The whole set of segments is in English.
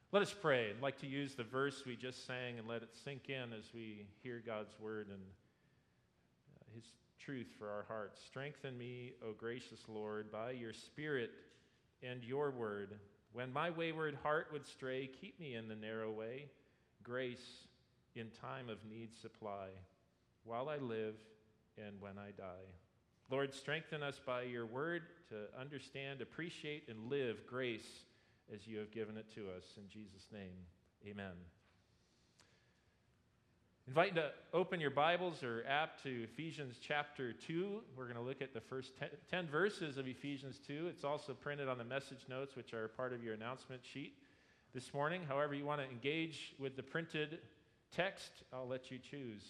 Let us pray. I'd like to use the verse we just sang and let it sink in as we hear God's word and his truth for our hearts. Strengthen me, O gracious Lord, by your Spirit and your word. When my wayward heart would stray, keep me in the narrow way. Grace in time of need supply, while I live and when I die. Lord, strengthen us by your word to understand, appreciate, and live grace as you have given it to us. In Jesus' name, amen. Invite you to open your Bibles or app to Ephesians chapter 2. We're going to look at the first 10 verses of Ephesians 2. It's also printed on the message notes, which are part of your announcement sheet this morning. However you want to engage with the printed text, I'll let you choose.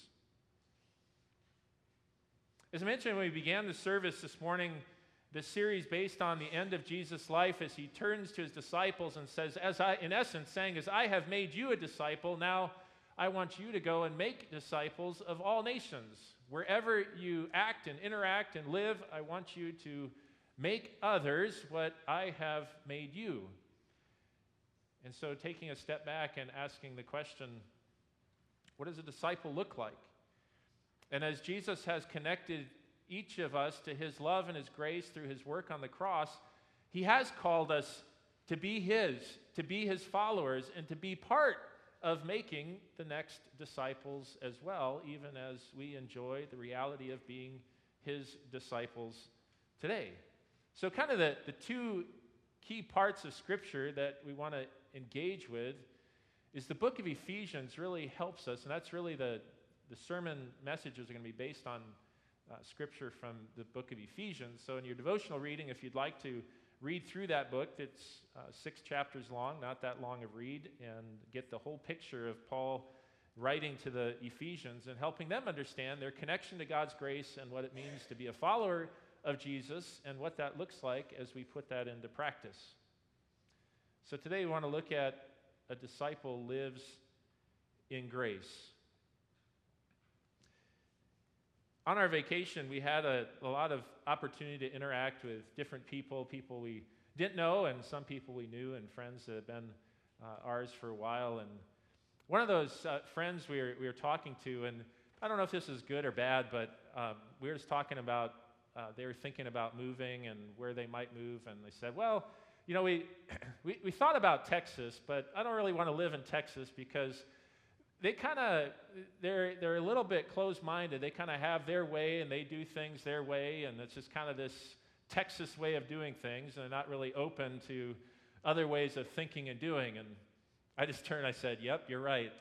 As I mentioned when we began the service this morning, this series based on the end of Jesus' life as he turns to his disciples and says, in essence, saying, as I have made you a disciple, now I want you to go and make disciples of all nations. Wherever you act and interact and live, I want you to make others what I have made you. And so taking a step back and asking the question, what does a disciple look like? And as Jesus has connected each of us to his love and his grace through his work on the cross, he has called us to be his followers, and to be part of making the next disciples as well, even as we enjoy the reality of being his disciples today. So kind of the two key parts of Scripture that we want to engage with is the book of Ephesians really helps us, and that's really the sermon messages are going to be based on Scripture from the book of Ephesians. So in your devotional reading, if you'd like to read through that book, it's 6 chapters long, not that long of read, and get the whole picture of Paul writing to the Ephesians and helping them understand their connection to God's grace and what it means to be a follower of Jesus and what that looks like as we put that into practice. So today we want to look at a disciple lives in grace. On our vacation, we had a lot of opportunity to interact with different people we didn't know, and some people we knew, and friends that have been ours for a while. And one of those friends we were talking to, and I don't know if this is good or bad, but we were just talking about, they were thinking about moving and where they might move, and they said, well, you know, we thought about Texas, but I don't really want to live in Texas because they're a little bit closed-minded. They kind of have their way, and they do things their way, and it's just kind of this Texas way of doing things, and they're not really open to other ways of thinking and doing. And I just turned and I said, yep, you're right.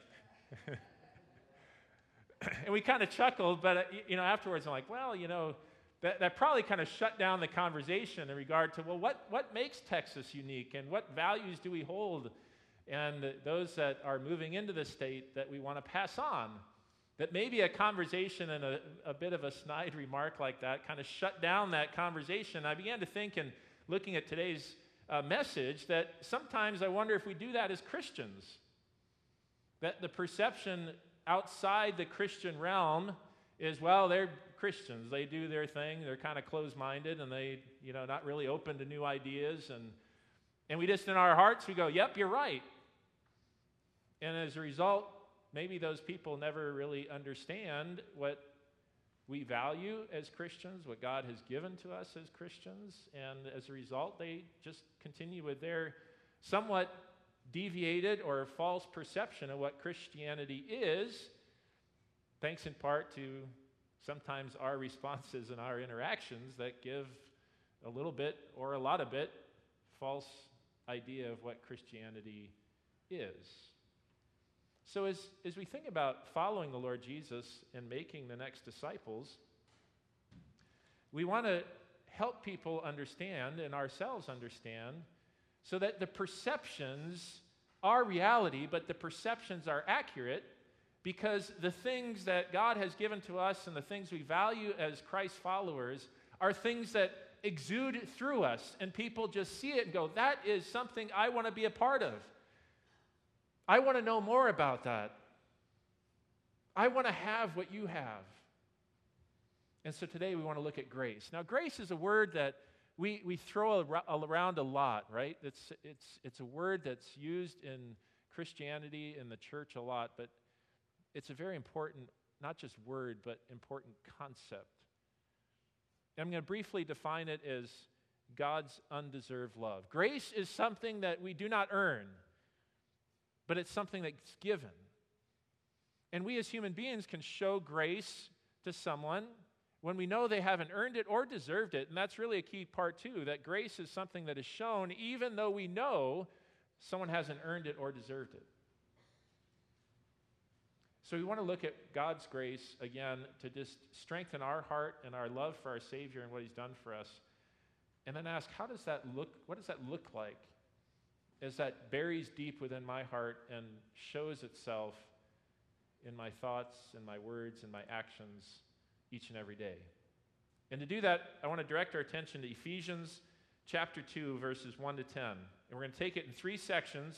And we kind of chuckled, but afterwards I'm like, well, that probably kind of shut down the conversation in regard to, well, what makes Texas unique, and what values do we hold and those that are moving into the state that we want to pass on? That maybe a conversation and a bit of a snide remark like that kind of shut down that conversation. I began to think, and looking at today's message, that sometimes I wonder if we do that as Christians. That the perception outside the Christian realm is, well, they're Christians. They do their thing. They're kind of closed-minded, and they, not really open to new ideas. And we just, in our hearts, we go, yep, you're right. And as a result, maybe those people never really understand what we value as Christians, what God has given to us as Christians, and as a result, they just continue with their somewhat deviated or false perception of what Christianity is, thanks in part to sometimes our responses and our interactions that give a little bit or a lot of it false idea of what Christianity is. So as we think about following the Lord Jesus and making the next disciples, we want to help people understand and ourselves understand so that the perceptions are reality, but the perceptions are accurate, because the things that God has given to us and the things we value as Christ followers are things that exude through us, and people just see it and go, that is something I want to be a part of. I want to know more about that. I want to have what you have. And so today we want to look at grace. Now, grace is a word that we throw around a lot, right? It's a word that's used in Christianity in the church a lot, but it's a very important, not just word, but important concept. And I'm going to briefly define it as God's undeserved love. Grace is something that we do not earn, but it's something that's given. And we as human beings can show grace to someone when we know they haven't earned it or deserved it. And that's really a key part too, that grace is something that is shown even though we know someone hasn't earned it or deserved it. So we want to look at God's grace again to just strengthen our heart and our love for our Savior and what He's done for us. And then ask, how does that look? What does that look like as that buries deep within my heart and shows itself in my thoughts and my words and my actions each and every day? And to do that, I want to direct our attention to Ephesians chapter 2, verses 1 to 10. And we're going to take it in 3 sections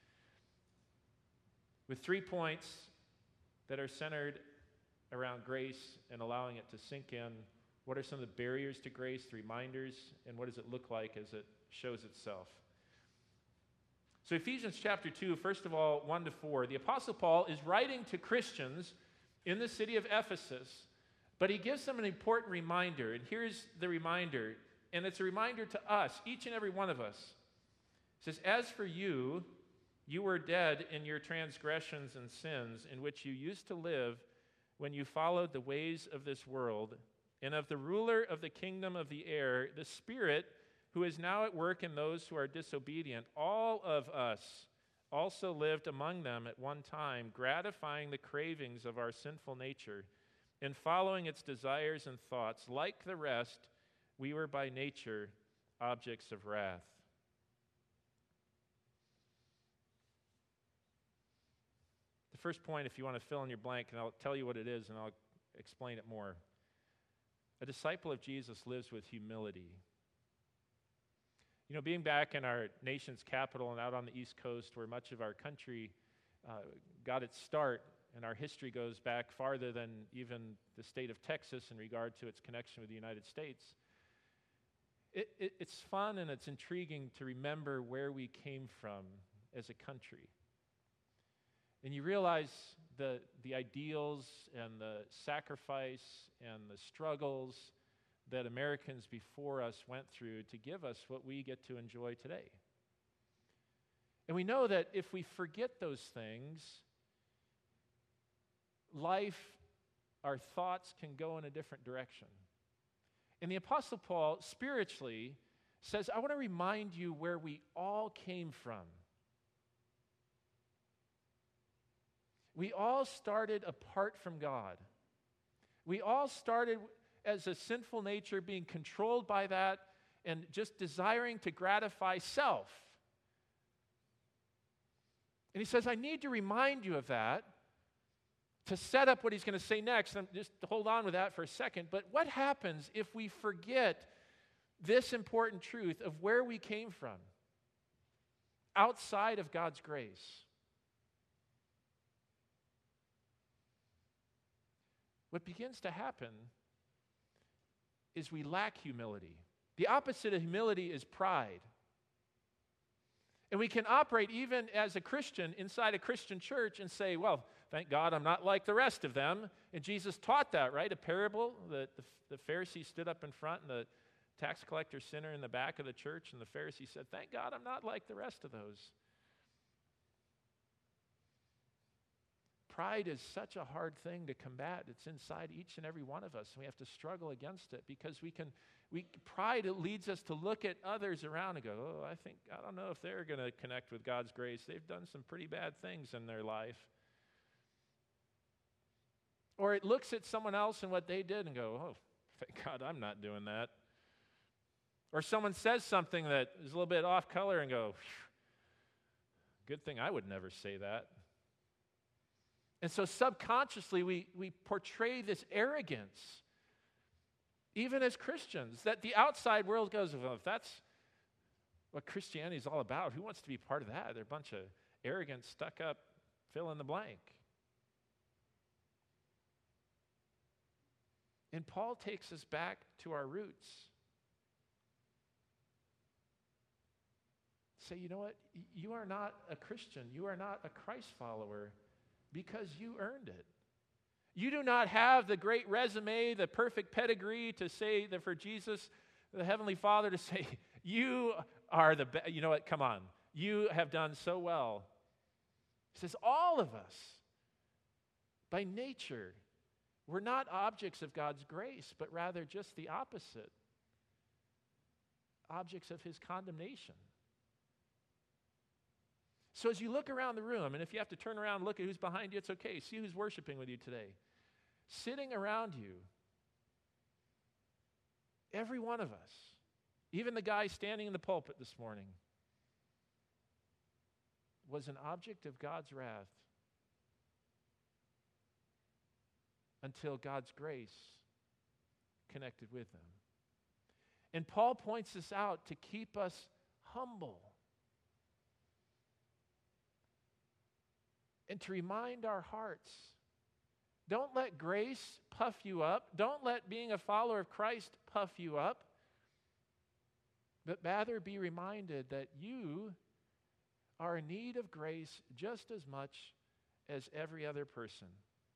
with 3 points that are centered around grace and allowing it to sink in. What are some of the barriers to grace, the reminders, and what does it look like as it shows itself? So Ephesians chapter 2, first of all, 1 to 4, the Apostle Paul is writing to Christians in the city of Ephesus, but he gives them an important reminder. And here's the reminder, and it's a reminder to us, each and every one of us. It says, as for you, you were dead in your transgressions and sins in which you used to live when you followed the ways of this world and of the ruler of the kingdom of the air, the Spirit who is now at work in those who are disobedient. All of us also lived among them at one time, gratifying the cravings of our sinful nature and following its desires and thoughts. Like the rest, we were by nature objects of wrath. The first point, if you want to fill in your blank, and I'll tell you what it is and I'll explain it more. A disciple of Jesus lives with humility. You know, being back in our nation's capital and out on the East Coast where much of our country got its start, and our history goes back farther than even the state of Texas in regard to its connection with the United States, it's fun and it's intriguing to remember where we came from as a country. And you realize the ideals and the sacrifice and the struggles that Americans before us went through to give us what we get to enjoy today. And we know that if we forget those things, life, our thoughts can go in a different direction. And the Apostle Paul, spiritually, says, I want to remind you where we all came from. We all started apart from God. We all started as a sinful nature, being controlled by that and just desiring to gratify self. And he says, I need to remind you of that to set up what he's going to say next. And just hold on with that for a second. But what happens if we forget this important truth of where we came from outside of God's grace? What begins to happen is we lack humility. The opposite of humility is pride. And we can operate even as a Christian inside a Christian church and say, well, thank God I'm not like the rest of them. And Jesus taught that, right? A parable that the Pharisee stood up in front and the tax collector sinner in the back of the church, and the Pharisee said, thank God I'm not like the rest of those. Pride is such a hard thing to combat. It's inside each and every one of us, and we have to struggle against it because pride leads us to look at others around and go, oh, I don't know if they're going to connect with God's grace. They've done some pretty bad things in their life. Or it looks at someone else and what they did and go, oh, thank God I'm not doing that. Or someone says something that is a little bit off color and go, good thing I would never say that. And so subconsciously we portray this arrogance, even as Christians, that the outside world goes, well, if that's what Christianity is all about, who wants to be part of that? They're a bunch of arrogant, stuck up, fill in the blank. And Paul takes us back to our roots. say, you know what? You are not a Christian. You are not a Christ follower because you earned it. You do not have the great resume, the perfect pedigree to say that for Jesus, the Heavenly Father, to say, you are the best. You know what? Come on. You have done so well. He says, all of us, by nature, we're not objects of God's grace, but rather just the opposite. Objects of his condemnation. So as you look around the room, and if you have to turn around and look at who's behind you, it's okay. See who's worshiping with you today. Sitting around you, every one of us, even the guy standing in the pulpit this morning, was an object of God's wrath until God's grace connected with them. And Paul points this out to keep us humble and to remind our hearts. Don't let grace puff you up. Don't let being a follower of Christ puff you up. But rather be reminded that you are in need of grace just as much as every other person.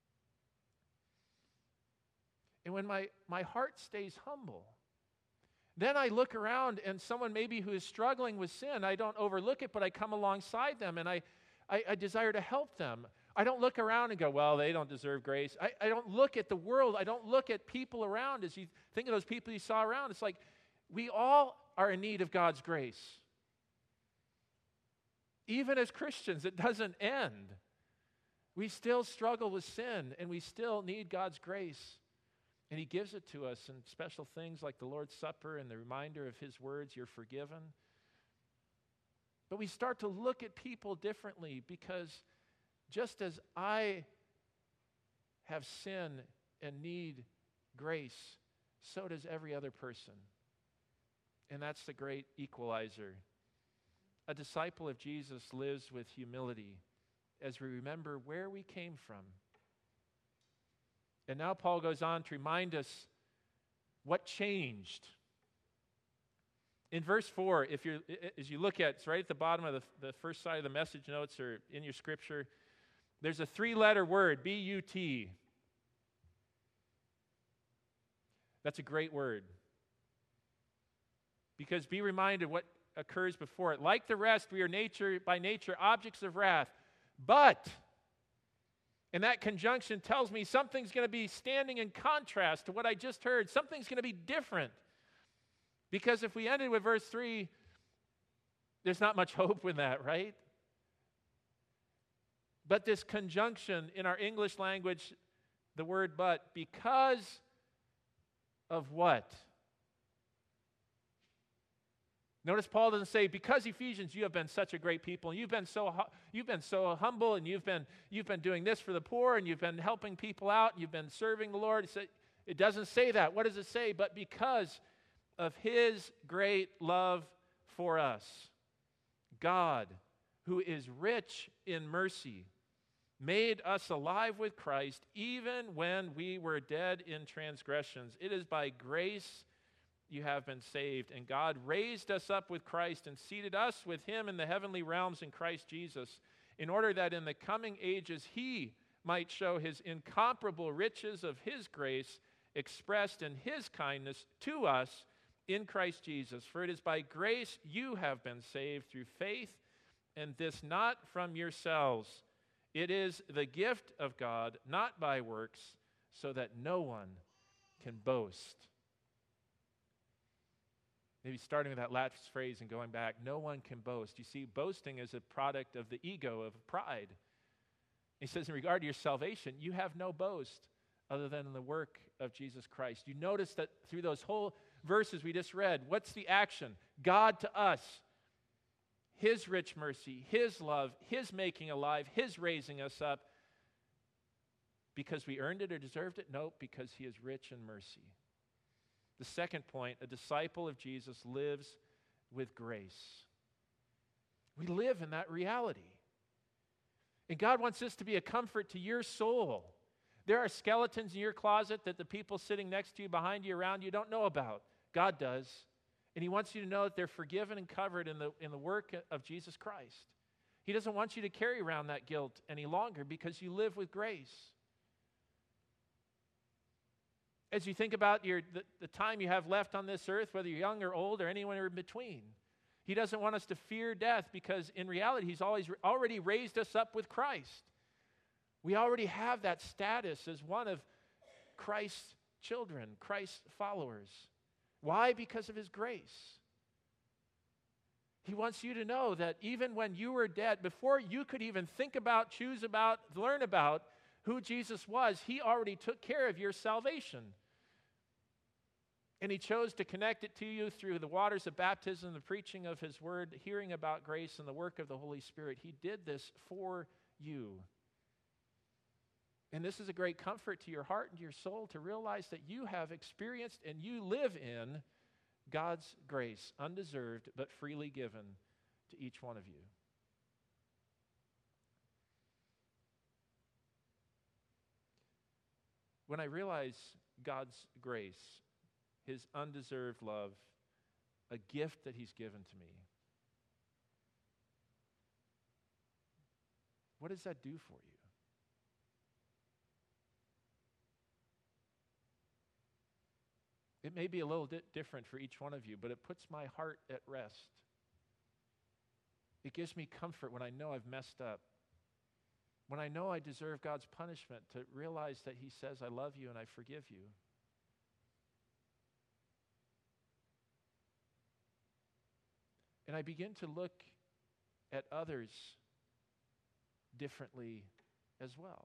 And when my heart stays humble, then I look around and someone maybe who is struggling with sin, I don't overlook it, but I come alongside them and I desire to help them. I don't look around and go, well, they don't deserve grace. I don't look at the world. I don't look at people around. As you think of those people you saw around, it's like we all are in need of God's grace. Even as Christians, it doesn't end. We still struggle with sin, and we still need God's grace. And he gives it to us in special things like the Lord's Supper and the reminder of his words, you're forgiven. But we start to look at people differently because just as I have sin and need grace, so does every other person. And that's the great equalizer. A disciple of Jesus lives with humility as we remember where we came from. And now Paul goes on to remind us what changed. In verse 4, as you look at, it's right at the bottom of the first side of the message notes or in your scripture, there's a 3-letter word, B-U-T. That's a great word. Because be reminded what occurs before it. Like the rest, we are by nature objects of wrath. But, and that conjunction tells me something's going to be standing in contrast to what I just heard. Something's going to be different. Because if we ended with verse 3, there's not much hope in that, right? But this conjunction in our English language, the word but, because of what? Notice Paul doesn't say, because Ephesians, you have been such a great people, and you've been so humble, and you've been doing this for the poor, and you've been helping people out, and you've been serving the Lord. It doesn't say that. What does it say? But because of his great love for us, God, who is rich in mercy, made us alive with Christ even when we were dead in transgressions. It is by grace you have been saved. And God raised us up with Christ and seated us with him in the heavenly realms in Christ Jesus, in order that in the coming ages he might show his incomparable riches of his grace expressed in his kindness to us in Christ Jesus. For it is by grace you have been saved through faith, and this not from yourselves. It is the gift of God, not by works, so that no one can boast. Maybe starting with that last phrase and going back, no one can boast. You see, boasting is a product of the ego, of pride. He says in regard to your salvation, you have no boast other than in the work of Jesus Christ. You notice that through those whole verses we just read, what's the action? God to us, his rich mercy, his love, his making alive, his raising us up. Because we earned it or deserved it? No, because he is rich in mercy. The second point, a disciple of Jesus lives with grace. We live in that reality. And God wants this to be a comfort to your soul. There are skeletons in your closet that the people sitting next to you, behind you, around you don't know about. God does. And he wants you to know that they're forgiven and covered in the work of Jesus Christ. He doesn't want you to carry around that guilt any longer because you live with grace. As you think about the time you have left on this earth, whether you're young or old or anyone in between, he doesn't want us to fear death because in reality, he's already raised us up with Christ. We already have that status as one of Christ's children, Christ's followers. Why? Because of his grace. He wants you to know that even when you were dead, before you could even think about, choose about, learn about who Jesus was, he already took care of your salvation. And he chose to connect it to you through the waters of baptism, the preaching of his word, hearing about grace, and the work of the Holy Spirit. He did this for you. And this is a great comfort to your heart and to your soul to realize that you have experienced and you live in God's grace, undeserved but freely given to each one of you. When I realize God's grace, his undeserved love, a gift that he's given to me, what does that do for you? It may be a little bit different for each one of you, but it puts my heart at rest. It gives me comfort when I know I've messed up. When I know I deserve God's punishment, to realize that he says, I love you and I forgive you. And I begin to look at others differently as well.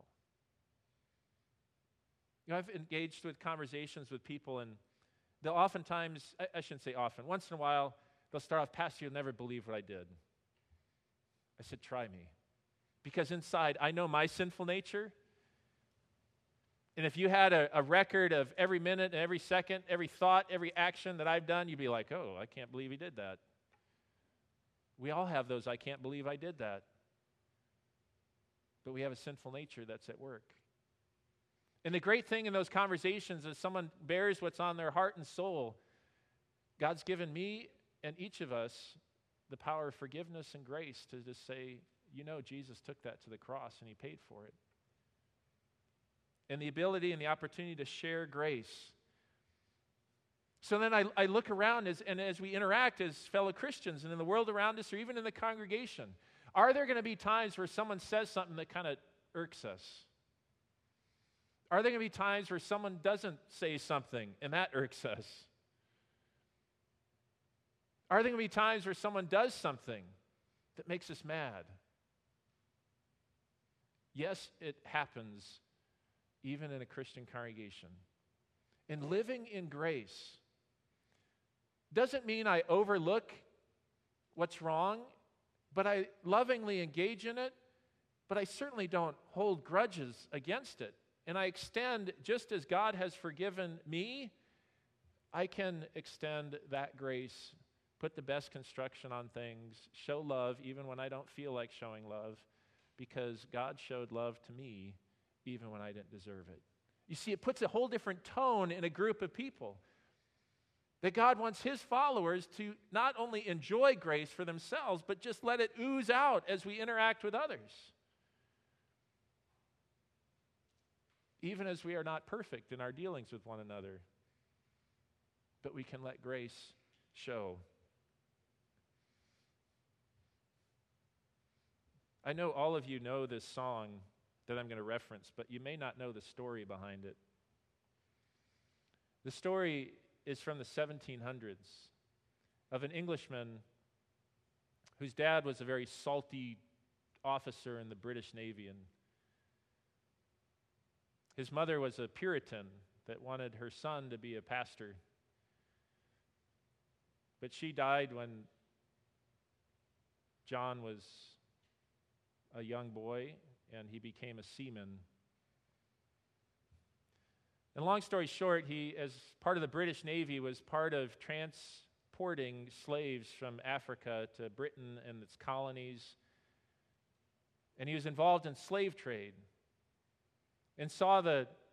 You know, I've engaged with conversations with people, and they'll oftentimes, I shouldn't say often, once in a while, they'll start off, Pastor, you'll never believe what I did. I said, try me. Because inside, I know my sinful nature. And if you had a record of every minute and every second, every thought, every action that I've done, you'd be like, oh, I can't believe he did that. We all have those, I can't believe I did that. But we have a sinful nature that's at work. And the great thing in those conversations is someone bears what's on their heart and soul. God's given me and each of us the power of forgiveness and grace to just say, you know, Jesus took that to the cross and he paid for it. And the ability and the opportunity to share grace. So then I look around as we interact as fellow Christians and in the world around us or even in the congregation. Are there going to be times where someone says something that kind of irks us? Are there going to be times where someone doesn't say something and that irks us? Are there going to be times where someone does something that makes us mad? Yes, it happens even in a Christian congregation. And living in grace doesn't mean I overlook what's wrong, but I lovingly engage in it, but I certainly don't hold grudges against it. And I extend, just as God has forgiven me, I can extend that grace, put the best construction on things, show love even when I don't feel like showing love, because God showed love to me even when I didn't deserve it. You see, it puts a whole different tone in a group of people. That God wants his followers to not only enjoy grace for themselves, but just let it ooze out as we interact with others. Even as we are not perfect in our dealings with one another, but we can let grace show. I know all of you know this song that I'm going to reference, but you may not know the story behind it. The story is from the 1700s of an Englishman whose dad was a very salty officer in the British Navy, and his mother was a Puritan that wanted her son to be a pastor. But she died when John was a young boy, and he became a seaman. And long story short, he, as part of the British Navy, was part of transporting slaves from Africa to Britain and its colonies. And he was involved in slave trade and saw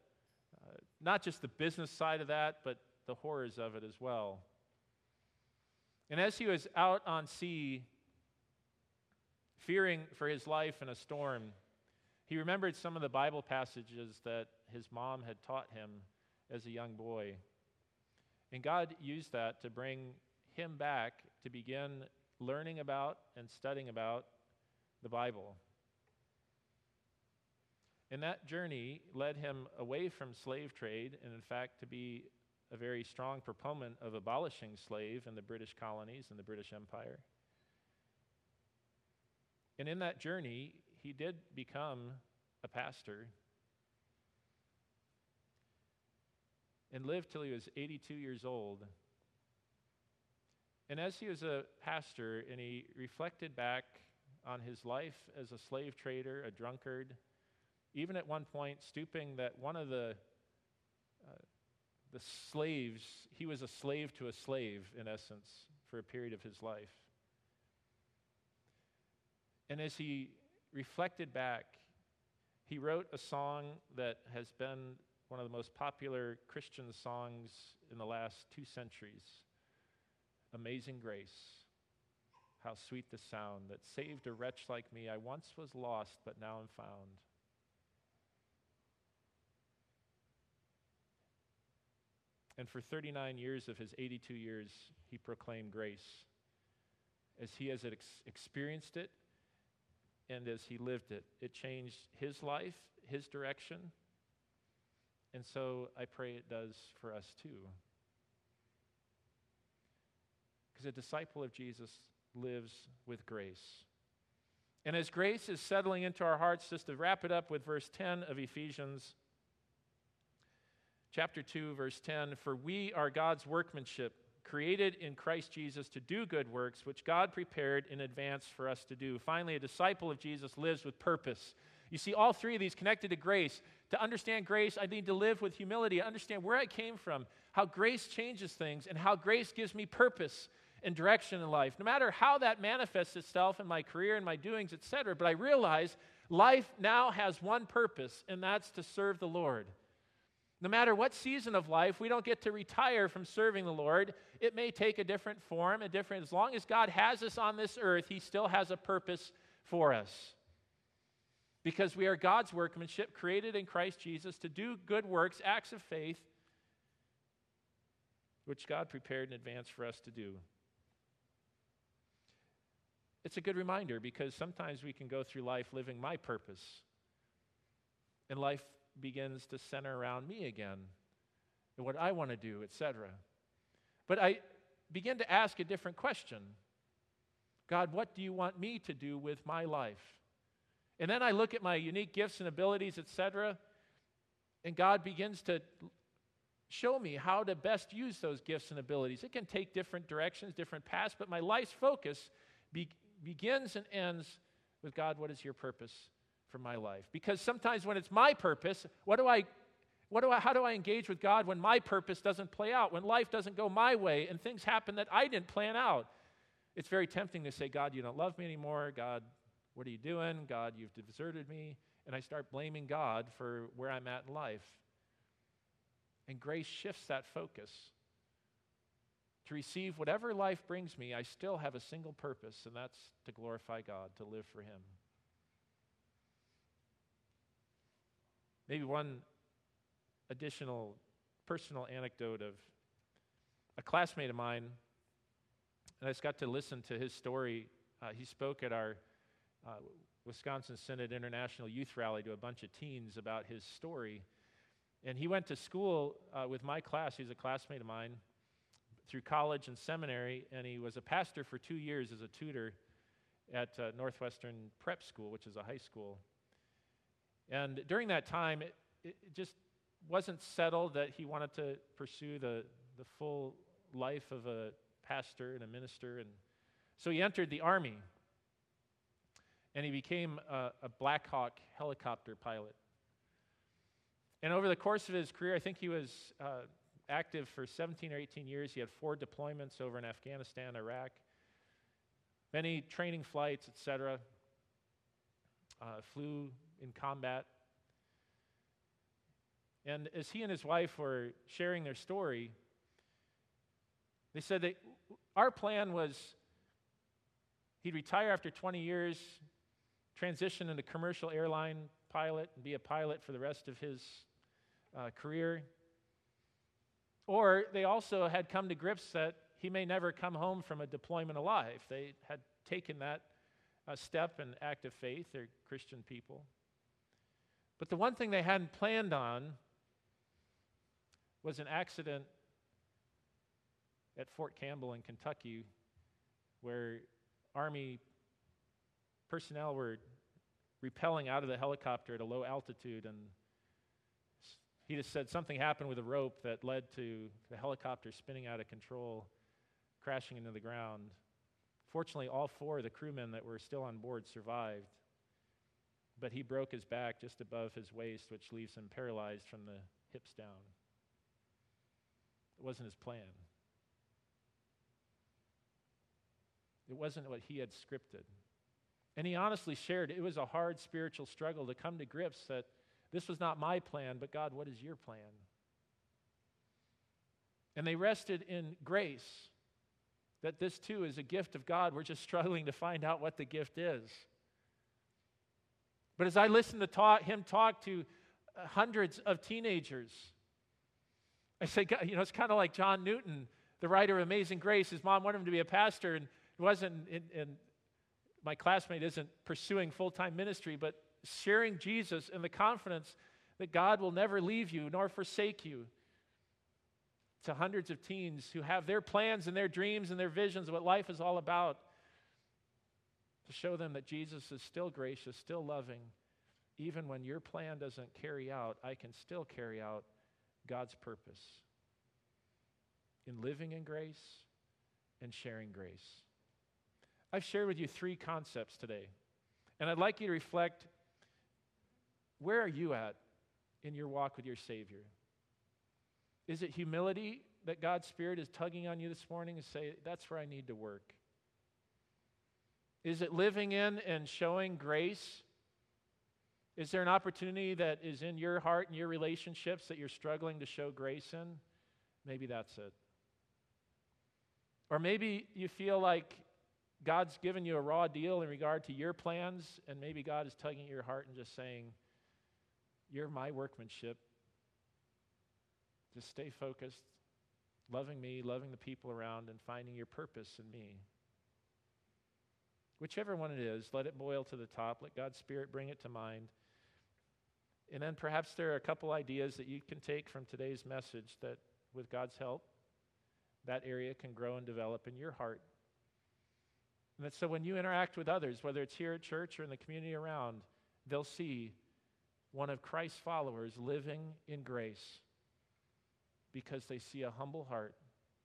not just the business side of that, but the horrors of it as well. And as he was out on sea, fearing for his life in a storm, he remembered some of the Bible passages that his mom had taught him as a young boy. And God used that to bring him back to begin learning about and studying about the Bible. And that journey led him away from slave trade, and in fact to be a very strong proponent of abolishing slave in the British colonies and the British Empire. And in that journey, he did become a pastor and lived till he was 82 years old. And as he was a pastor and he reflected back on his life as a slave trader, a drunkard, even at one point stooping that one of the slaves, he was a slave to a slave in essence for a period of his life. And as he reflected back, he wrote a song that has been one of the most popular Christian songs in the last 2 centuries. Amazing Grace, how sweet the sound that saved a wretch like me. I once was lost, but now am found. And for 39 years of his 82 years, he proclaimed grace as he has experienced it and as he lived it. It changed his life, his direction, and so I pray it does for us too. Because a disciple of Jesus lives with grace. And as grace is settling into our hearts, just to wrap it up with verse 10 of Ephesians chapter 2, verse 10, for we are God's workmanship, created in Christ Jesus to do good works, which God prepared in advance for us to do. Finally, a disciple of Jesus lives with purpose. You see, all three of these connected to grace. To understand grace, I need to live with humility, understand where I came from, how grace changes things, and how grace gives me purpose and direction in life. No matter how that manifests itself in my career and my doings, etc., but I realize life now has one purpose, and that's to serve the Lord. No matter what season of life, we don't get to retire from serving the Lord. It may take a different form, as long as God has us on this earth, He still has a purpose for us. Because we are God's workmanship, created in Christ Jesus to do good works, acts of faith, which God prepared in advance for us to do. It's a good reminder because sometimes we can go through life living my purpose, and life begins to center around me again and what I want to do, etc. But I begin to ask a different question. God, what do you want me to do with my life? And then I look at my unique gifts and abilities, etc., and God begins to show me how to best use those gifts and abilities. It can take different directions, different paths, but my life's focus begins and ends with, God, what is your purpose for my life? Because sometimes when it's my purpose, how do I engage with God when my purpose doesn't play out, when life doesn't go my way and things happen that I didn't plan out? It's very tempting to say, God, you don't love me anymore. God, what are you doing? God, you've deserted me. And I start blaming God for where I'm at in life. And grace shifts that focus. To receive whatever life brings me, I still have a single purpose, and that's to glorify God, to live for Him. Maybe one additional personal anecdote of a classmate of mine, and I just got to listen to his story. He spoke at our Wisconsin Synod International Youth Rally to a bunch of teens about his story. And he went to school with my class. He's a classmate of mine through college and seminary, and he was a pastor for 2 years as a tutor at Northwestern Prep School, which is a high school. And during that time, it just wasn't settled that he wanted to pursue the full life of a pastor and a minister. And so he entered the Army, and he became a Black Hawk helicopter pilot. And over the course of his career, I think he was active for 17 or 18 years. He had 4 deployments over in Afghanistan, Iraq, many training flights, etc. Flew in combat. And as he and his wife were sharing their story, They said that our plan was he'd retire after 20 years, transition into commercial airline pilot, and be a pilot for the rest of his career. Or they also had come to grips that he may never come home from a deployment alive. They had taken that step in act of faith. They're Christian people. But the one thing they hadn't planned on was an accident at Fort Campbell in Kentucky where Army personnel were rappelling out of the helicopter at a low altitude, and he just said something happened with a rope that led to the helicopter spinning out of control, crashing into the ground. Fortunately, all 4 of the crewmen that were still on board survived, but he broke his back just above his waist, which leaves him paralyzed from the hips down. It wasn't his plan. It wasn't what he had scripted. And he honestly shared it was a hard spiritual struggle to come to grips that this was not my plan, but God, what is your plan? And they rested in grace, that this too is a gift of God. We're just struggling to find out what the gift is. But as I listened to him talk to hundreds of teenagers, I say, God, it's kind of like John Newton, the writer of Amazing Grace. His mom wanted him to be a pastor, and it wasn't, my classmate isn't pursuing full-time ministry, but sharing Jesus in the confidence that God will never leave you nor forsake you, to hundreds of teens who have their plans and their dreams and their visions of what life is all about, to show them that Jesus is still gracious, still loving. Even when your plan doesn't carry out, I can still carry out God's purpose in living in grace and sharing grace. I've shared with you 3 concepts today, and I'd like you to reflect, where are you at in your walk with your Savior? Is it humility that God's Spirit is tugging on you this morning and say, that's where I need to work? Is it living in and showing grace? Is there an opportunity that is in your heart and your relationships that you're struggling to show grace in? Maybe that's it. Or maybe you feel like God's given you a raw deal in regard to your plans, and maybe God is tugging at your heart and just saying, you're my workmanship. Just stay focused, loving me, loving the people around, and finding your purpose in me. Whichever one it is, let it boil to the top. Let God's Spirit bring it to mind. And then perhaps there are a couple ideas that you can take from today's message that, with God's help, that area can grow and develop in your heart. And that so when you interact with others, whether it's here at church or in the community around, they'll see one of Christ's followers living in grace because they see a humble heart,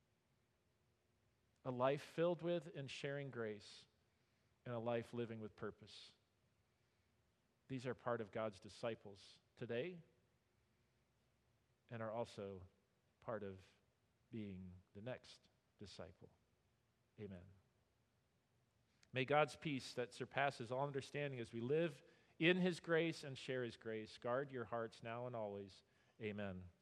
a life filled with and sharing grace, and a life living with purpose. These are part of God's disciples today and are also part of being the next disciple. Amen. May God's peace that surpasses all understanding as we live in His grace and share His grace guard your hearts now and always. Amen.